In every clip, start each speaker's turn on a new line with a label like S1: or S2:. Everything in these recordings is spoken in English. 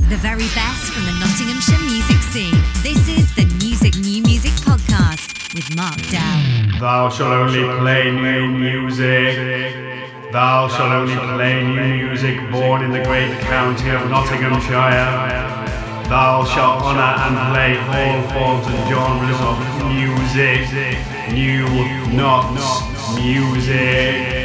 S1: The very best from the Nottinghamshire music scene. This is the New Music Podcast with Mark Dow.
S2: Thou shalt only play new music. Thou shalt only play new music born in the great county of Nottinghamshire. Thou shalt honour and play all forms and genres of music. New, not music.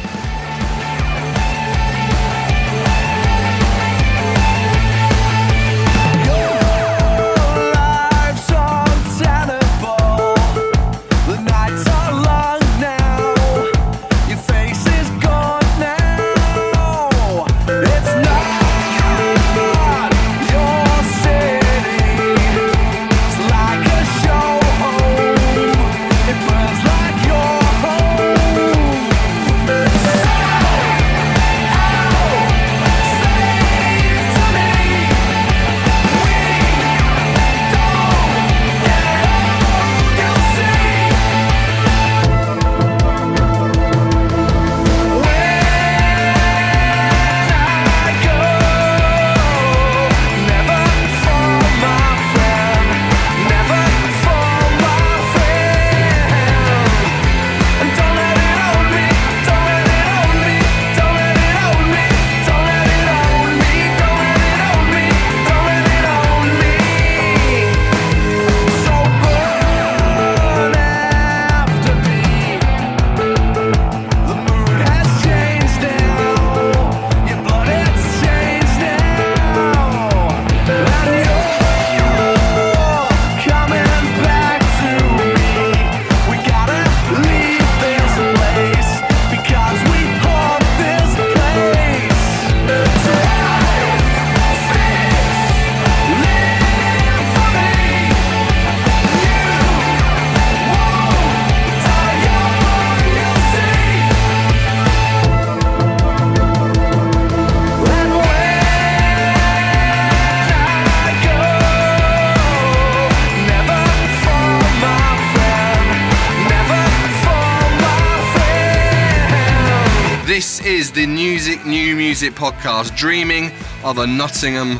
S3: This is the New Music Podcast, dreaming of a Nottingham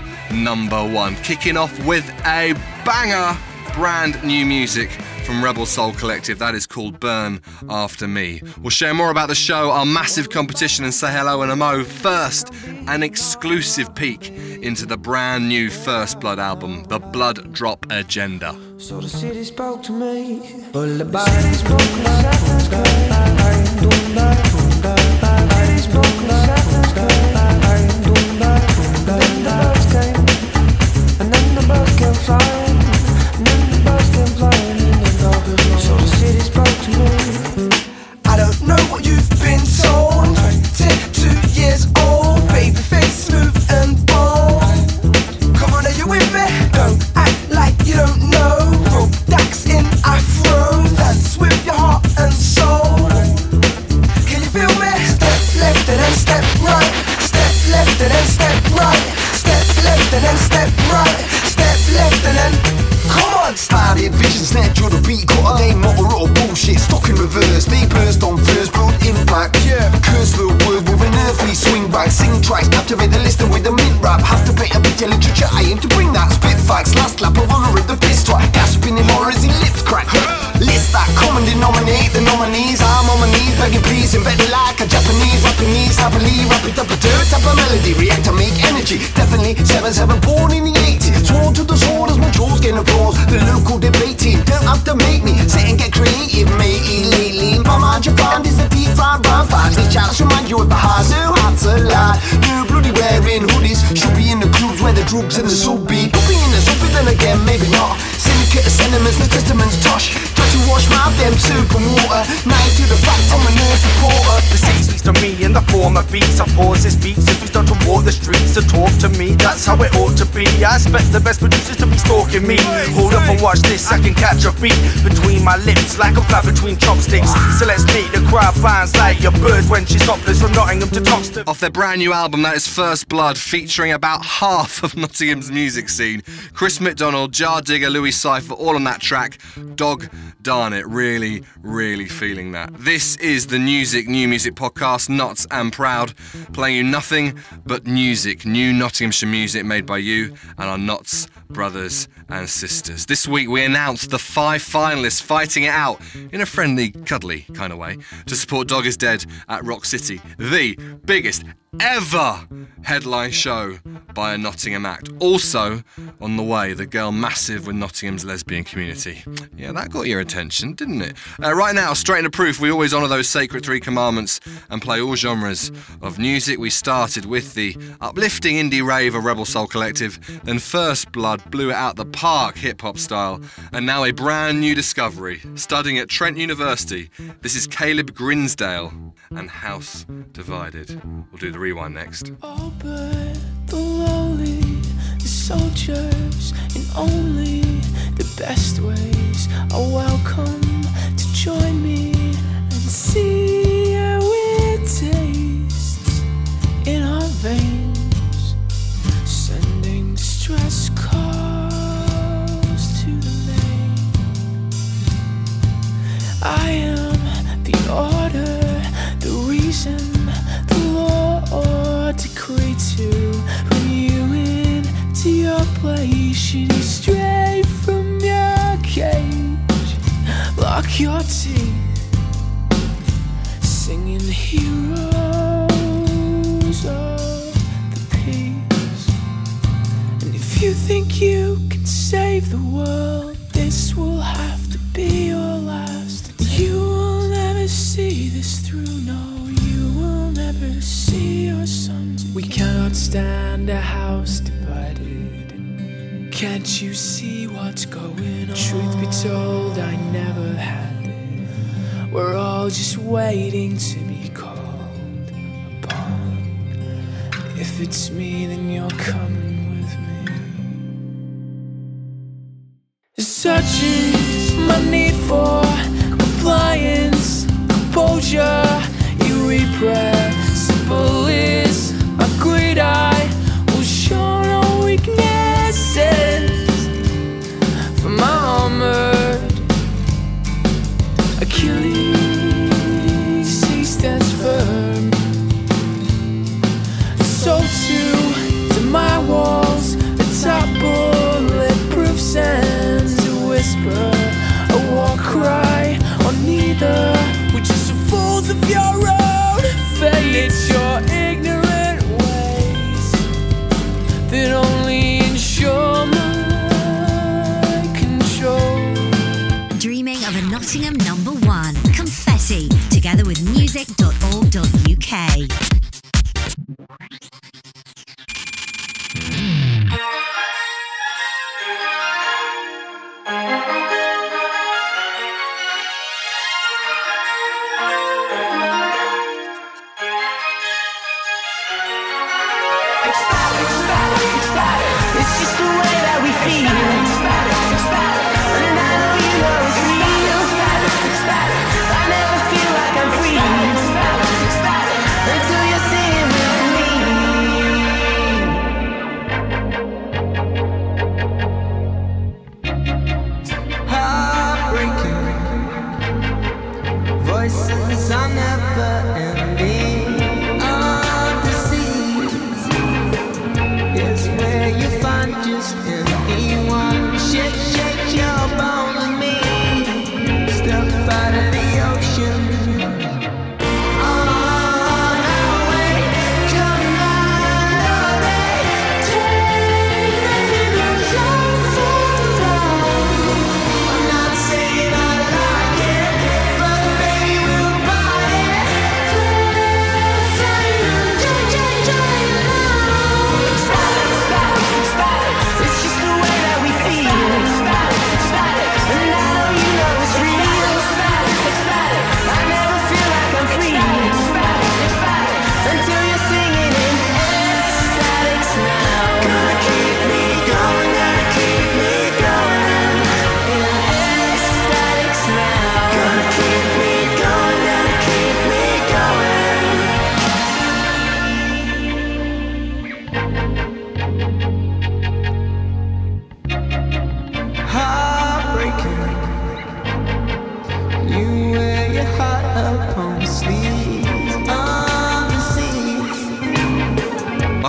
S3: #1. Kicking off with a banger, brand new music from Rebel Soul Collective. That is called Burn After Me. We'll share more about the show, our massive competition, and say hello and a mo. First, an exclusive peek into the brand new First Blood album, The Blood Drop Agenda.
S4: So the city spoke to me, but the body spoke and then the birds came flying, so the city spoke to me. I don't know what you've been told. 2 years old, baby face smooth and bold. Come on, are you with me? Don't act like you don't know. Rope dacks in afro, dance with your heart and soul. Can you feel me? Step left and then step right. Step left and then step right. Step left and then step right. Step left and then come on. Started vision snatch or the beat got a name, not a lot of bullshit. Stuck in reverse, they burst on first, broad impact. Yeah, curse the word with an earthly swing back. Sing tracks, captivate the listener with a mid rap. Have to paint a picture literature, I aim to bring that. Spit facts, last lap of honor at the fist track. Gasping in horrors in lips crack. List that, common denominate the nominees. I'm on my knees, begging please, embedded like a Japanese. Rapping these, happily, wrap it up a dirt type of melody. React to make energy, definitely 7-7 born in the 80s. Sworn to the sword as my jaws getting applause. The local debate team, don't have to make me sit and get creative, matey. Lately, by my Japan is the deep fried brown fans. These chats remind you of the highs, no hard to lie. New bloody wearing hoodies, should be in the clubs where the drugs and the sub be. Could be in the sub, but then again, maybe not. Syndicate of sentiments, the testaments tosh. Try to wash my damn soup and water. Night to the fact, I'm a nurse reporter.
S5: The city speaks to me in the form of beats. I pause this beats if we start to walk the streets and talk to me. That's how it ought to be. I expect the best producers to be stalking me. Hold up and watch this, I can catch a beat between my lips like a fly between chopsticks. So let's meet the crowd finds like your bird when she's topless from Nottingham to Toxteth.
S3: Off their brand new album, that is First Blood, featuring about half of Nottingham's music scene. Chris McDonald, Jar Digger, Louis Cypher, all on that track. Dog Darn it, really, really feeling that. This is the New Music Podcast, Notts and Proud, playing you nothing but music, new Nottinghamshire music made by you and our Notts brothers and sisters. This week we announced the 5 finalists fighting it out in a friendly, cuddly kind of way to support Dog is Dead at Rock City, the biggest ever headline show by a Nottingham act. Also on the way, the girl massive with Nottingham's lesbian community. Yeah, that got your attention, didn't it? Right now, straight into proof, we always honour those sacred 3 commandments and play all genres of music. We started with the uplifting indie rave of Rebel Soul Collective, then First Blood blew it out the park hip-hop style, and now a brand new discovery, studying at Trent University. This is Caleb Grinsdale and House Divided. We'll do the rewind next.
S6: Oh, but the lowly, the soldiers, in only the best ways are welcome to join me and see how it tastes in our veins, sending distress calls to the main. I am the order, the reason the Lord decreed to bring you into your place. Should you stray from your cage, lock your teeth, singing heroes of the peace. And if you think you can save the world, this will have to be your last. You will never see this through, no, you will never see your sons. We cannot stand a house divided. Can't you see what's going on? Truth be told, I never had it. We're all just waiting to be called upon. If it's me, then you're coming with me. Such is my need for compliance, composure, irrepressible is my greed. I will show no weaknesses for my armored Achilles, he stands firm. So too to my walls, the top bulletproof sends a whisper, a war cry, or neither. We're just the fools of your own fate. It's your ignorant ways that only ensure my control.
S1: Dreaming of a Nottingham #1, Confetti, together with music.org.uk.
S6: It's just the way that we feel. And I know you know it's real. I never feel like I'm free until you're singing with me. Heartbreaking voices are never ending. It's where you find just anyone. Shake your bones with me. Step out of the ocean. On our way, come our way. Take nothing but love for love. I'm not saying I like it, but baby we'll buy it. Flying, enjoy. It's just the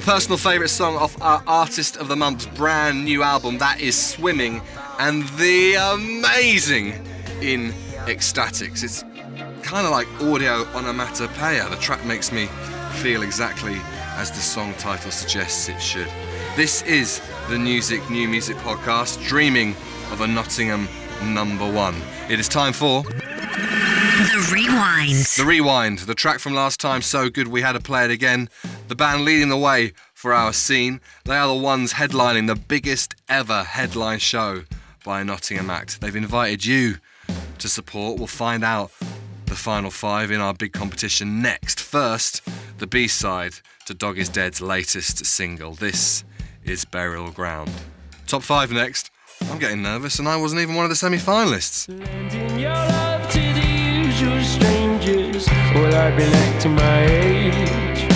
S3: personal favourite song off our Artist of the Month's brand new album, that is Swimming, and the amazing In Ecstatics. It's kind of like audio onomatopoeia. The track makes me feel exactly as the song title suggests it should. This is the New Music Podcast, dreaming of a Nottingham number one. It is time for...
S1: The Rewind.
S3: The Rewind, the track from last time, so good we had to play it again. The band leading the way for our scene. They are the ones headlining the biggest ever headline show by a Nottingham act. They've invited you to support. We'll find out the final five in our big competition next. First, the B-side to Dog Is Dead's latest single. This is Burial Ground. Top five next. I'm getting nervous and I wasn't even one of the semi-finalists.
S6: Lending your love to the usual strangers. Well, I've been acting my age.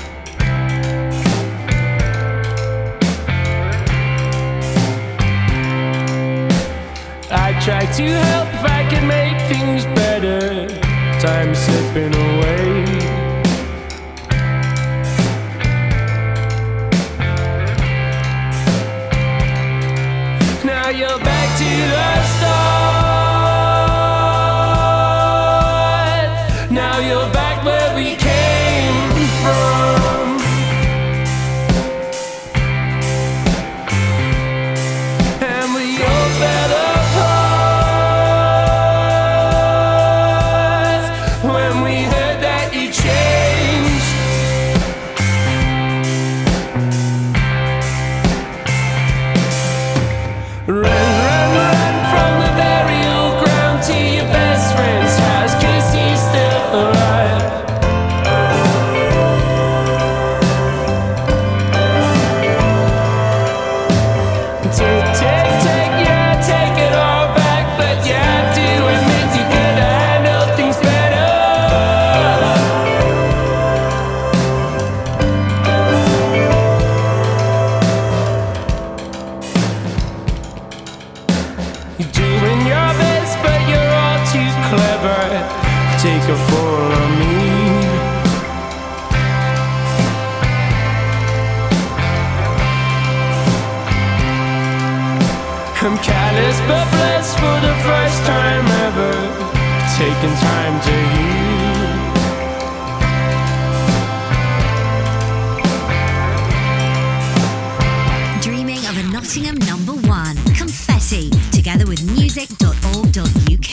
S6: I try to help if I can make things better. Time's slipping away. Now you're back to the start. Now you're back where we came from. And we all fell apart when we heard that you changed. Run, run, run from the burial ground to your best friend's house, 'cause he's still alive. Take, yeah, take it all back, but you have to admit you could have handled things better. You're doing your best, but you're all too clever. Take a fall on me. I'm callous but blessed for the first time ever. Taking time to heal.
S1: Dreaming of a Nottingham number one. Confetti, together with music.org.uk.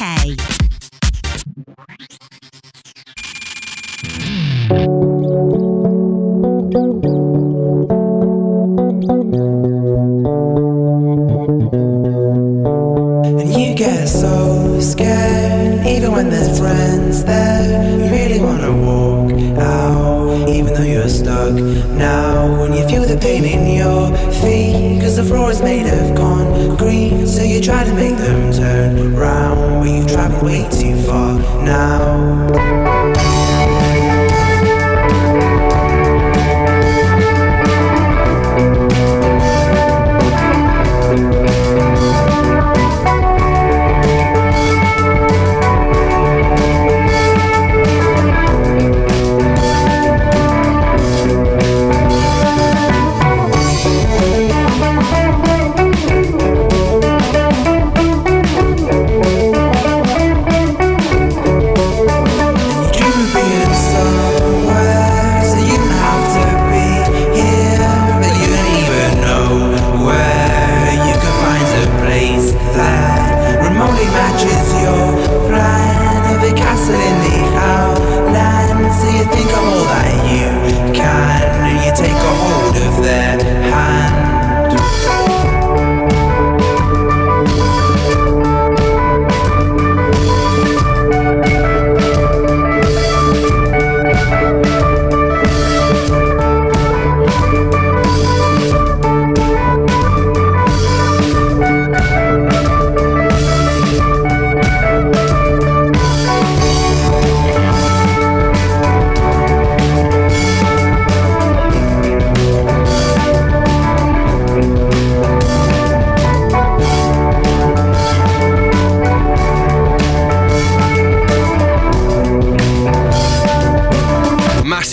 S4: And you get so scared, even when there's friends there. You really wanna walk out, even though you're stuck now. When you feel the pain in your feet, 'cause the floor is made of concrete. So you try to make them turn round, but you've traveled way too far now.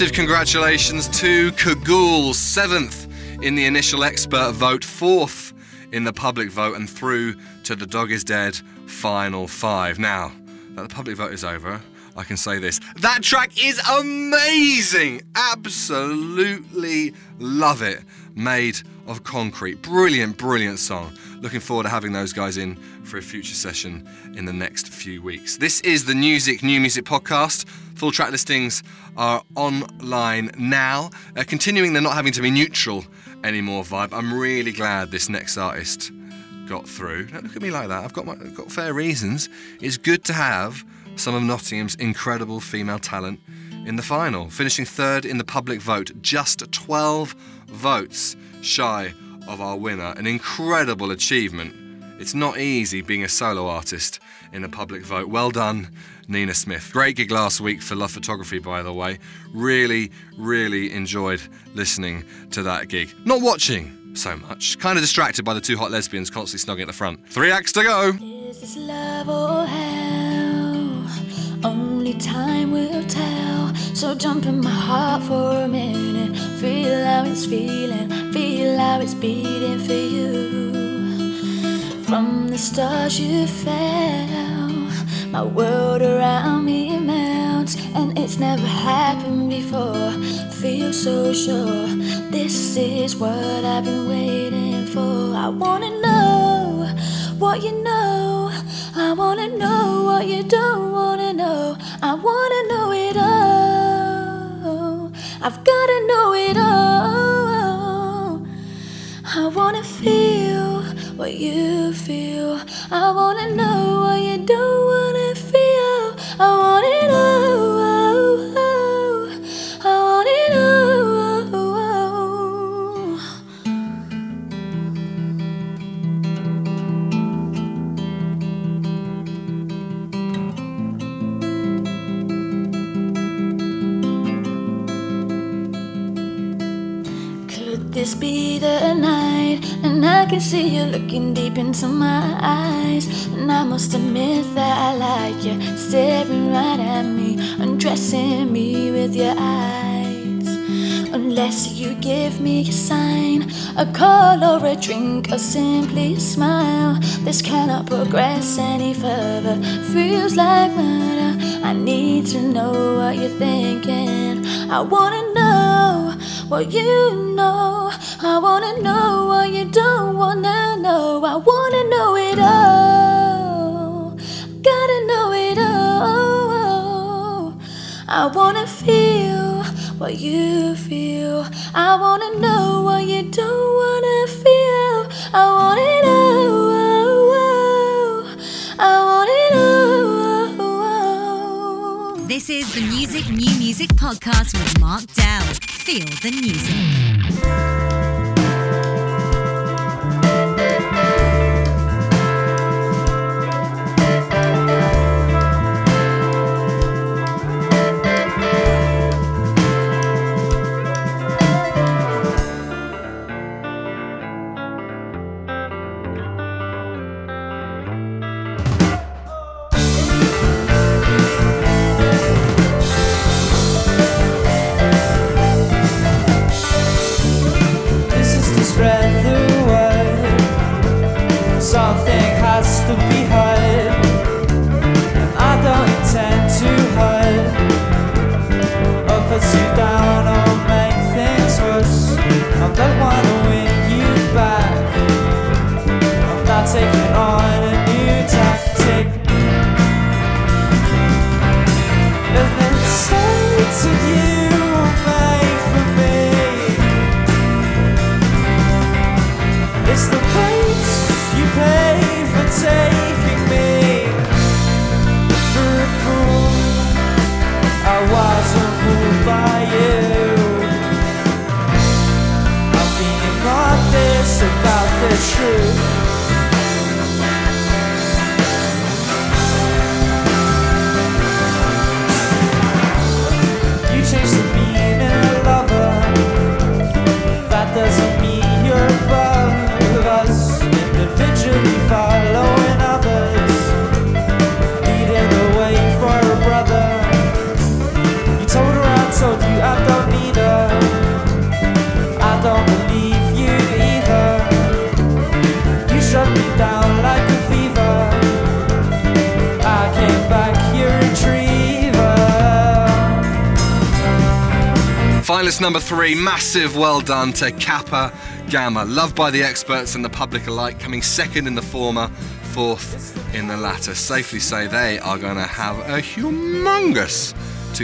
S3: Massive congratulations to Cagoule, 7th in the initial expert vote, 4th in the public vote, and through to the Dog Is Dead final 5. Now that the public vote is over, I can say this: that track is amazing! Absolutely love it. Made of Concrete. Brilliant, brilliant song. Looking forward to having those guys in for a future session in the next few weeks. This is the New Music Podcast. Full track listings are online now. Continuing the not having to be neutral anymore vibe. I'm really glad this next artist got through. Don't look at me like that. I've got fair reasons. It's good to have some of Nottingham's incredible female talent in the final, finishing 3rd in the public vote, just 12 votes shy of our winner. An incredible achievement. It's not easy being a solo artist in a public vote. Well done, Nina Smith. Great gig last week for Love Photography, by the way. Really, really enjoyed listening to that gig. Not watching so much. Kind of distracted by the two hot lesbians constantly snogging at the front. 3 acts to go.
S6: Is this love or hell? Only time will tell. So jump in my heart for a minute. Feel how it's feeling. Feel how it's beating for you. From the stars you fell, my world around me melts, and it's never happened before. Feel so sure, this is what I've been waiting for. I wanna know what you know. I wanna know what you don't wanna know. I wanna know it all. I've gotta know it all. I wanna feel what you feel. I wanna know what you don't wanna feel. I want it all. I want it all. Could this be the night? And I can see you looking deep into my eyes. And I must admit that I like you, staring right at me, undressing me with your eyes. Unless you give me a sign, a call or a drink, or simply a smile, this cannot progress any further. Feels like murder. I need to know what you're thinking. I wanna know what you know. I wanna know what you don't wanna know. I wanna know it all. Gotta know it all. I wanna feel what you feel. I wanna know what you don't wanna feel. I want it all. I want it all.
S1: This is the New Music Podcast with Mark Dell. Feel the music.
S7: To be heard, and I don't intend to hurt or put you down or make things worse. I don't wanna win you back. I'm not taking on a new tactic. There's no sense of you made for me. It's the price you pay for taking me for a fool. I wasn't fooled by you. I'm being honest about the truth. You changed the meaning of lover. That doesn't mean you're above us. me down like a fever. I came back your retriever.
S3: Finalist number 3, massive well done to Kappa Gamma. Loved by the experts and the public alike, coming second in the former, fourth in the latter. Safely say they are going to have a humongous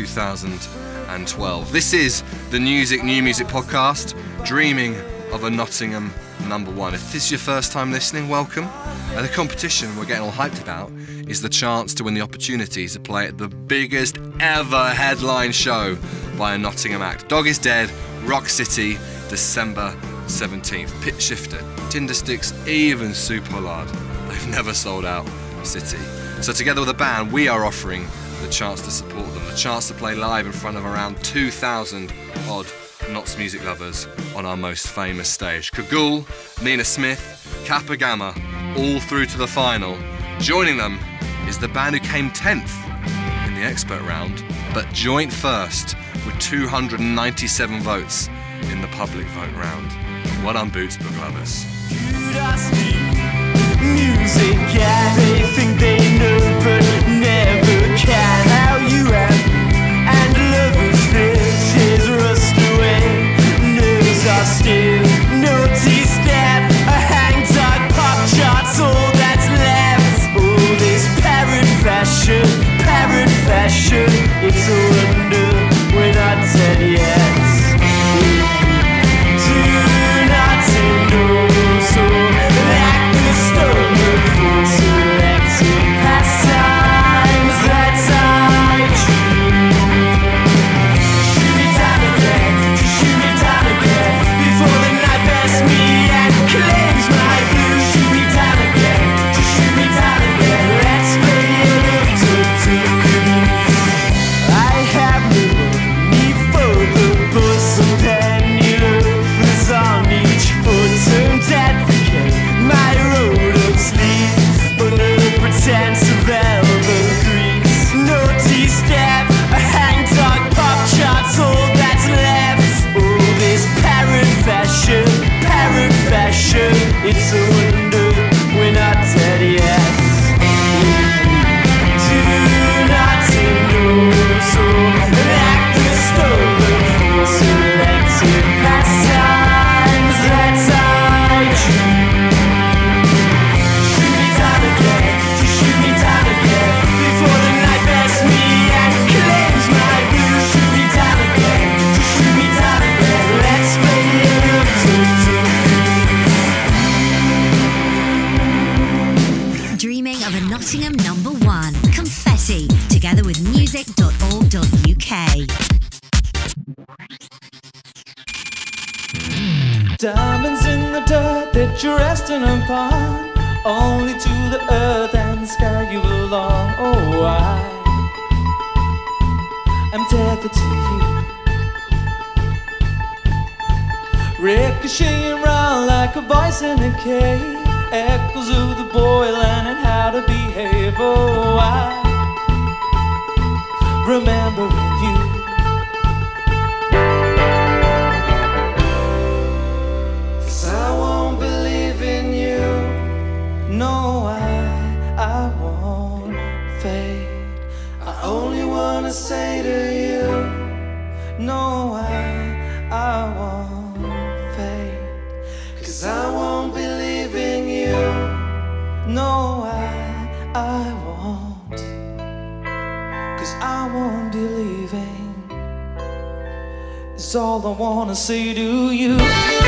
S3: 2012. This is the New Music Podcast, dreaming of a Nottingham number 1. If this is your first time listening, welcome. And the competition we're getting all hyped about is the chance to win the opportunity to play at the biggest ever headline show by a Nottingham act. Dog is Dead, Rock City, December 17th. Pitch Shifter, Tindersticks, even Sue Pollard. They've never sold out City. So together with a band, we are offering the chance to support them, the chance to play live in front of around 2,000 odd Notts music lovers on our most famous stage. Cagoule, Nina Smith, Kappa Gamma, all through to the final. Joining them is the band who came 10th in the expert round, but joint first with 297 votes in the public vote round. Well done, Boots Book lovers.
S7: Music, yeah, they think they know but never can. How you have and lovers fix his rust away. Nerves are still, no T-step, a hang dog, pop charts, all that's left. Oh, this parrot fashion, it's a wonder we're not dead yet. Do not endorse or act the stolen for selected pastimes that I shoot me down again, before the night bears me and claims my blue. Shoot me down again, let's play it up to. I have no need for the bus and penny loafers on each foot. Don't advocate my road of sleep under the pretense of velvet grease. No T-step, a hang dog, pop charts, all that's left. Oh, this parrot fashion, it's a wonder we're not dead yet. Do not endorse or act the stolen for selected pastimes that I choose. Shoot me down again, before the night bears me and claims my blue. Shoot me down again, let's play it up to.
S1: Dreaming of a Nottingham number 1, Confetti, together with music.org.uk.
S7: Diamonds in the dirt that you're resting upon, only to the earth and the sky you belong. Oh, I am tethered to you, ricocheting round like a voice in a cave. Echoes of the boy learning how to behave. Oh, I remembering you. 'Cause I won't believe in you. No, I won't fade. I only wanna say to you, no, I won't fade. 'Cause I won't believe in you. No, I won't. 'Cause I won't be leaving. It's all I wanna say to you.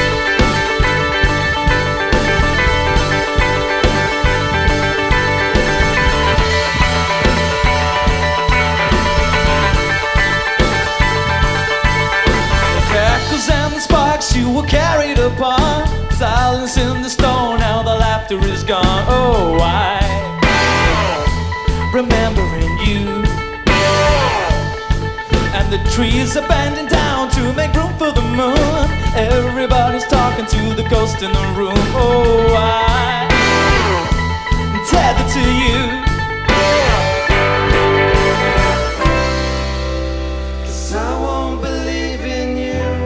S7: And the sparks you were carried upon, silence in the storm, now the laughter is gone. Oh, I remembering you. And the trees are bending down to make room for the moon. Everybody's talking to the ghost in the room. Oh, I'm tethered to you.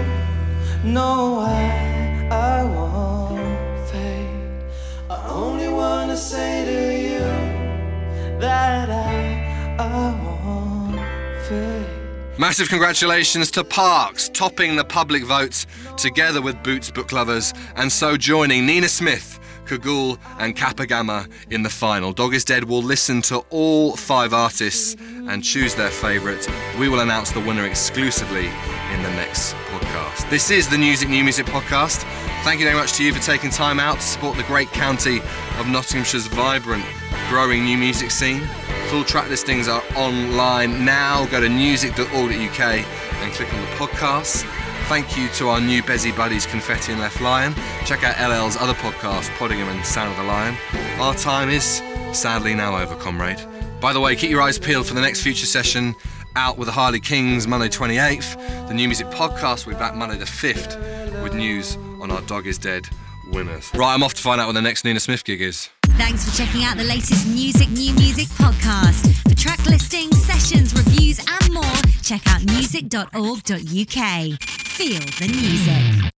S7: No, I won't fade. I only wanna say to you that I won't fade.
S3: Massive congratulations to Parks, topping the public vote together with Boots Book Lovers, and so joining Nina Smith, Kagul and Kappa Gamma in the final. Dog is Dead will listen to all 5 artists and choose their favourite. We will announce the winner exclusively in the next podcast. This is the Music New Music podcast. Thank you very much to you for taking time out to support the great county of Nottinghamshire's vibrant, growing new music scene. Full track listings are online now. Go to music.org.uk and click on the podcasts. Thank you to our new Bezzy buddies, Confetti and Left Lion. Check out LL's other podcasts, Poddingham and Sound of the Lion. Our time is sadly now over, comrade. By the way, keep your eyes peeled for the next Future Session out with the Harley Kings Monday 28th. The New Music Podcast will be back Monday the 5th with news on our Dog is Dead winners. Right, I'm off to find out when the next Nina Smith gig is.
S1: Thanks for checking out the latest Music New Music podcast. For track listings, sessions, reviews and more, check out music.org.uk. Feel the music.